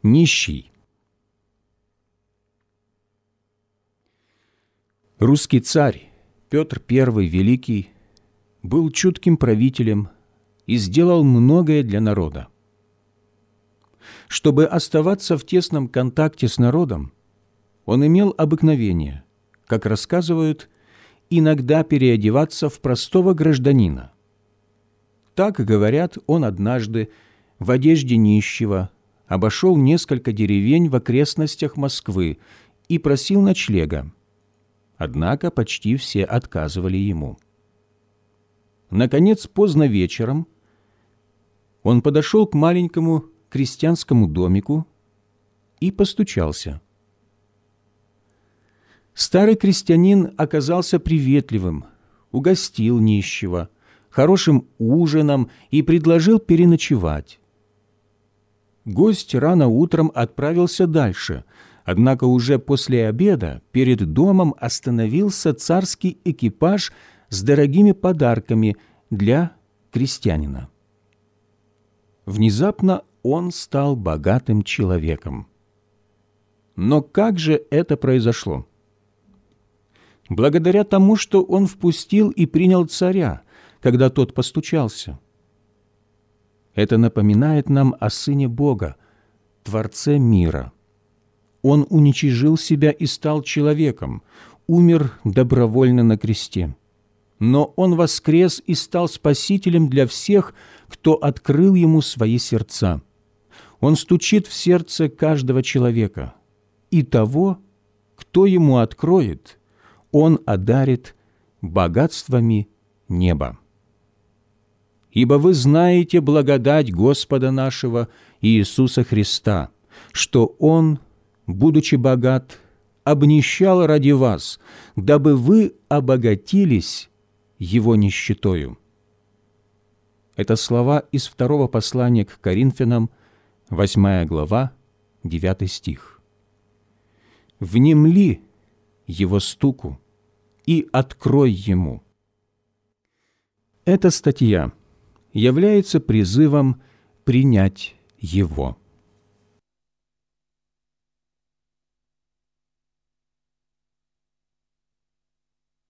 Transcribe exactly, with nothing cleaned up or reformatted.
Нищий. Русский царь Петр Первый Великий был чутким правителем и сделал многое для народа. Чтобы оставаться в тесном контакте с народом, он имел обыкновение, как рассказывают, иногда переодеваться в простого гражданина. Так, говорят, он однажды в одежде нищего обошел несколько деревень в окрестностях Москвы и просил ночлега. Однако почти все отказывали ему. Наконец, поздно вечером он подошел к маленькому крестьянскому домику и постучался. Старый крестьянин оказался приветливым, угостил нищего хорошим ужином и предложил переночевать. Гость рано утром отправился дальше, однако уже после обеда перед домом остановился царский экипаж с дорогими подарками для крестьянина. Внезапно он стал богатым человеком. Но как же это произошло? Благодаря тому, что он впустил и принял царя, когда тот постучался. Это напоминает нам о Сыне Бога, Творце мира. Он уничижил себя и стал человеком, умер добровольно на кресте. Но Он воскрес и стал Спасителем для всех, кто открыл Ему свои сердца. Он стучит в сердце каждого человека, и того, кто Ему откроет, Он одарит богатствами неба. Ибо вы знаете благодать Господа нашего Иисуса Христа, что Он, будучи богат, обнищал ради вас, дабы вы обогатились Его нищетою». Это слова из второго послания к Коринфянам, восьмая глава, девятый стих. «Внемли Его стуку и открой Ему». Эта статья является призывом принять Его.